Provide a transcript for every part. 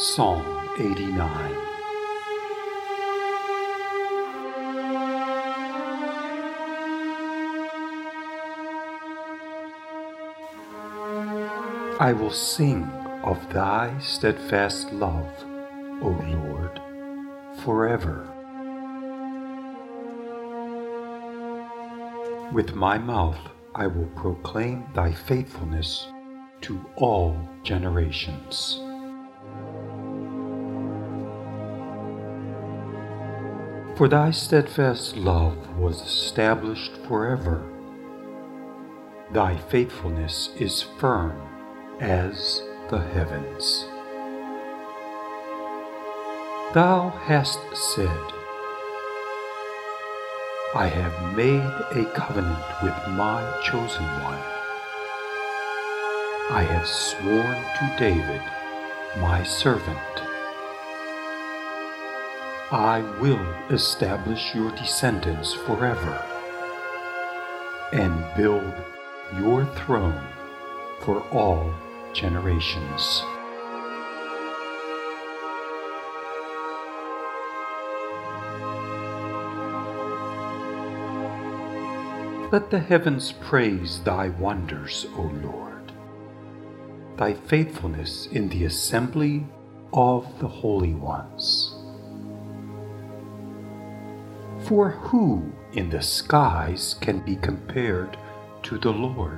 Psalm 89. I will sing of thy steadfast love, O Lord, forever. With my mouth I will proclaim thy faithfulness to all generations. For thy steadfast love was established forever. Thy faithfulness is firm as the heavens. Thou hast said, I have made a covenant with my chosen one. I have sworn to David, my servant. I will establish your descendants forever and build your throne for all generations. Let the heavens praise thy wonders, O Lord, thy faithfulness in the assembly of the holy ones. For who in the skies can be compared to the Lord?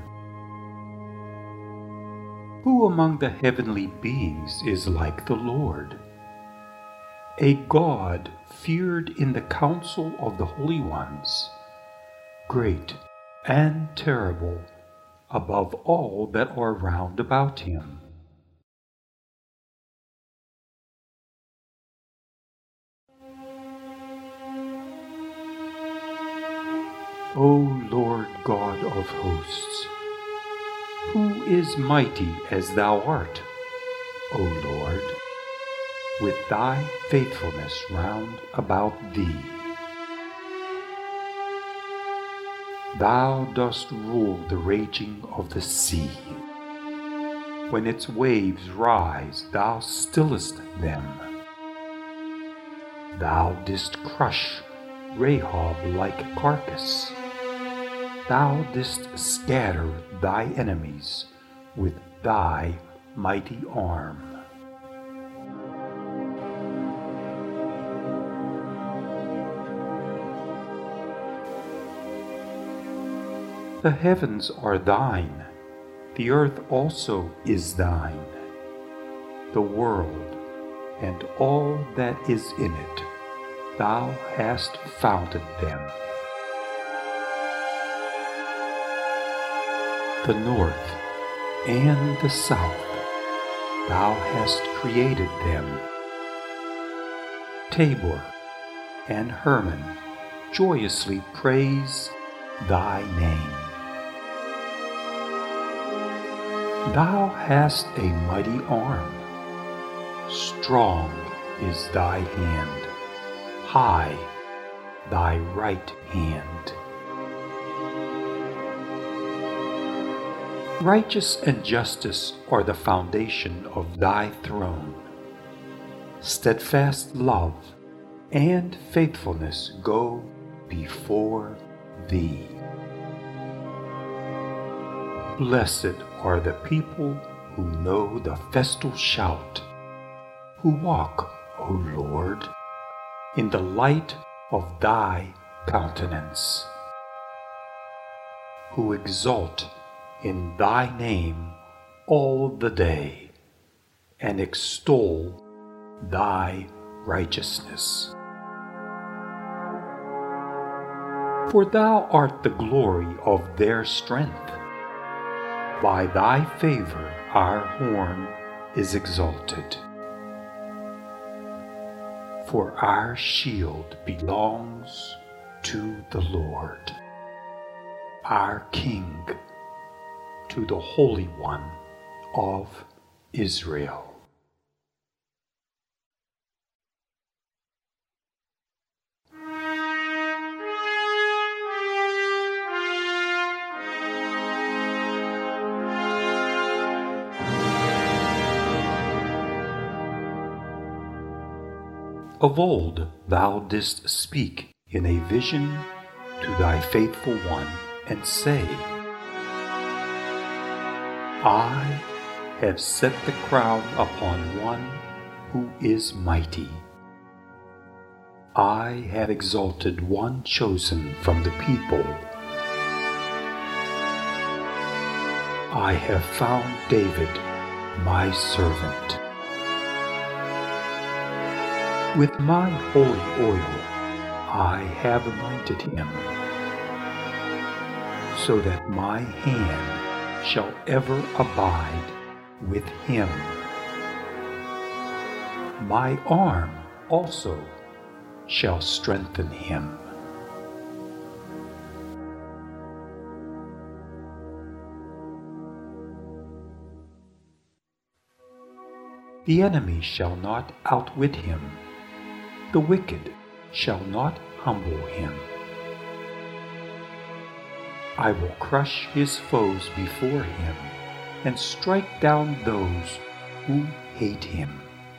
Who among the heavenly beings is like the Lord? A God feared in the council of the holy ones, great and terrible above all that are round about him. O Lord God of hosts, who is mighty as thou art, O Lord, with thy faithfulness round about thee? Thou dost rule the raging of the sea. When its waves rise, thou stillest them. Thou didst crush Rahab like a carcass. Thou didst scatter thy enemies with thy mighty arm. The heavens are thine, the earth also is thine, the world and all that is in it, thou hast founded them. The north and the south, thou hast created them. Tabor and Hermon joyously praise thy name. Thou hast a mighty arm, strong is thy hand, high thy right hand. Righteous and justice are the foundation of thy throne. Steadfast love and faithfulness go before thee. Blessed are the people who know the festal shout, who walk, O Lord, in the light of thy countenance, who exult in thy name all the day, and extol thy righteousness. For thou art the glory of their strength. By thy favor our horn is exalted. For our shield belongs to the Lord, our King, to the Holy One of Israel. Of old thou didst speak in a vision to thy faithful one, and say, I have set the crown upon one who is mighty. I have exalted one chosen from the people. I have found David, my servant. With my holy oil I have anointed him, so that my hand shall ever abide with him. My arm also shall strengthen him. The enemy shall not outwit him. The wicked shall not humble him. I will crush his foes before him and strike down those who hate him.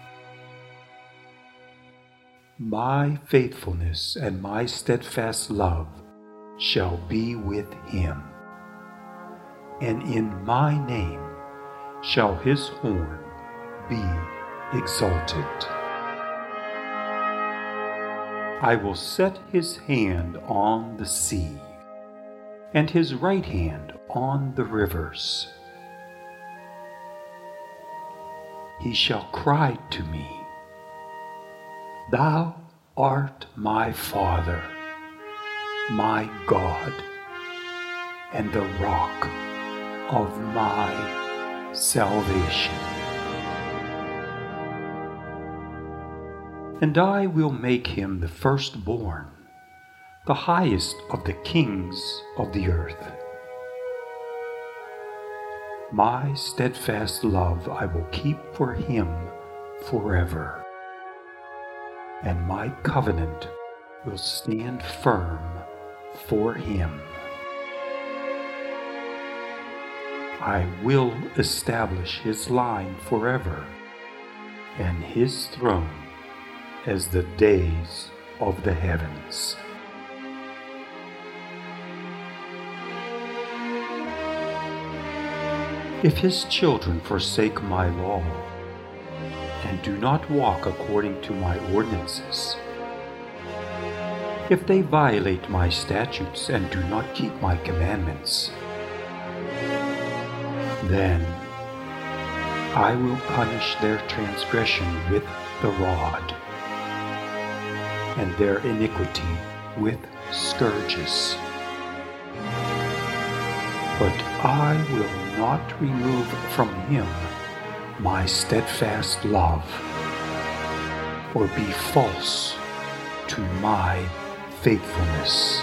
My faithfulness and my steadfast love shall be with him, and in my name shall his horn be exalted. I will set his hand on the sea, and his right hand on the rivers. He shall cry to me, Thou art my Father, my God, and the rock of my salvation. And I will make him the firstborn, the highest of the kings of the earth. My steadfast love I will keep for him forever, and my covenant will stand firm for him. I will establish his line forever, and his throne as the days of the heavens. If his children forsake my law, and do not walk according to my ordinances, if they violate my statutes and do not keep my commandments, then I will punish their transgression with the rod, and their iniquity with scourges. But I will not remove from him my steadfast love, or be false to my faithfulness.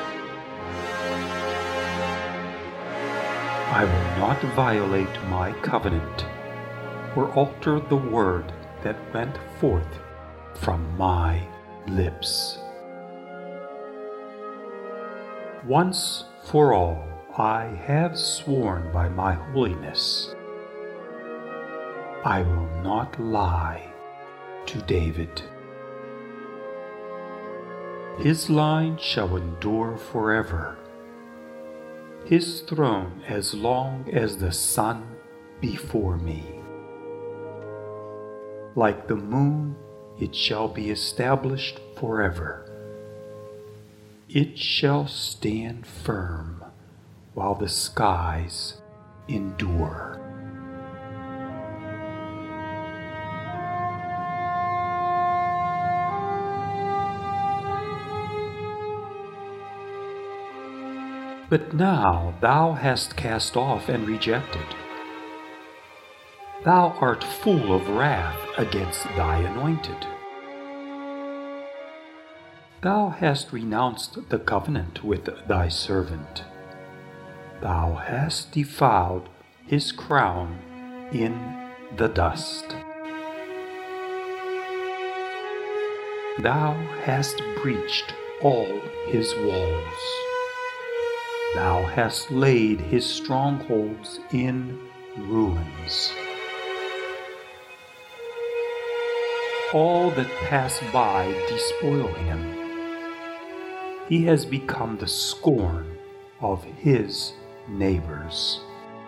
I will not violate my covenant, or alter the word that went forth from my lips. Once for all I have sworn by my holiness, I will not lie to David. His line shall endure forever, his throne as long as the sun before me. Like the moon, it shall be established forever. It shall stand firm while the skies endure. But now thou hast cast off and rejected. Thou art full of wrath against thy anointed. Thou hast renounced the covenant with thy servant. Thou hast defiled his crown in the dust. Thou hast breached all his walls. Thou hast laid his strongholds in ruins. all that pass by despoil him. He has become the scorn of his neighbors.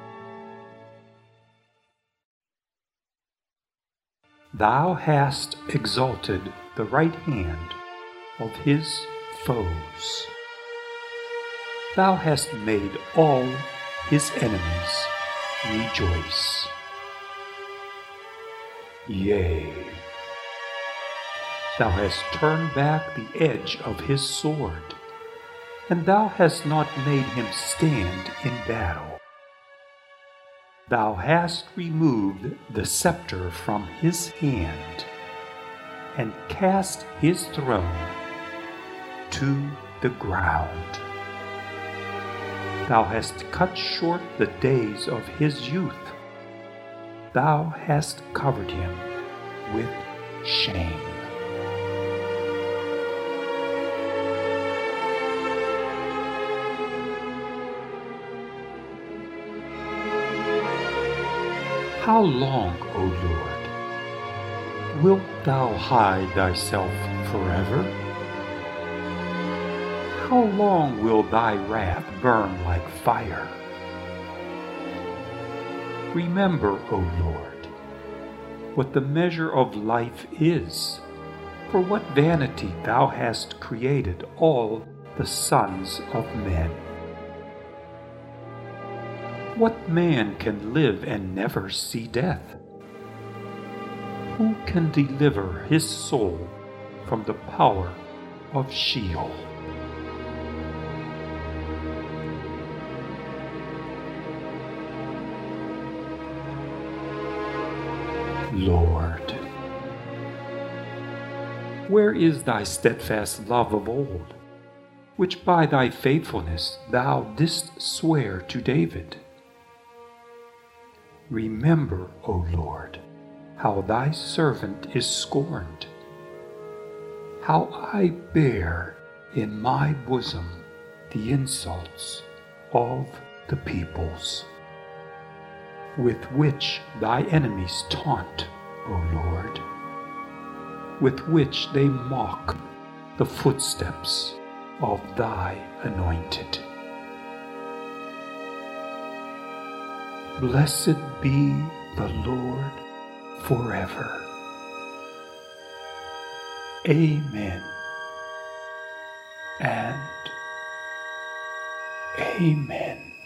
Thou hast exalted the right hand of his foes. Thou hast made all his enemies rejoice. Yea, thou hast turned back the edge of his sword, and thou hast not made him stand in battle. Thou hast removed the scepter from his hand, and cast his throne to the ground. Thou hast cut short the days of his youth. Thou hast covered him with shame. How long, O Lord, wilt thou hide thyself forever? How long will thy wrath burn like fire? Remember, O Lord, what the measure of life is, for what vanity thou hast created all the sons of men. What man can live and never see death? Who can deliver his soul from the power of Sheol? Lord, where is thy steadfast love of old, which by thy faithfulness thou didst swear to David? Remember, O Lord, how thy servant is scorned, how I bear in my bosom the insults of the peoples, with which thy enemies taunt, O Lord, with which they mock the footsteps of thy anointed. Blessed be the Lord forever. Amen and amen.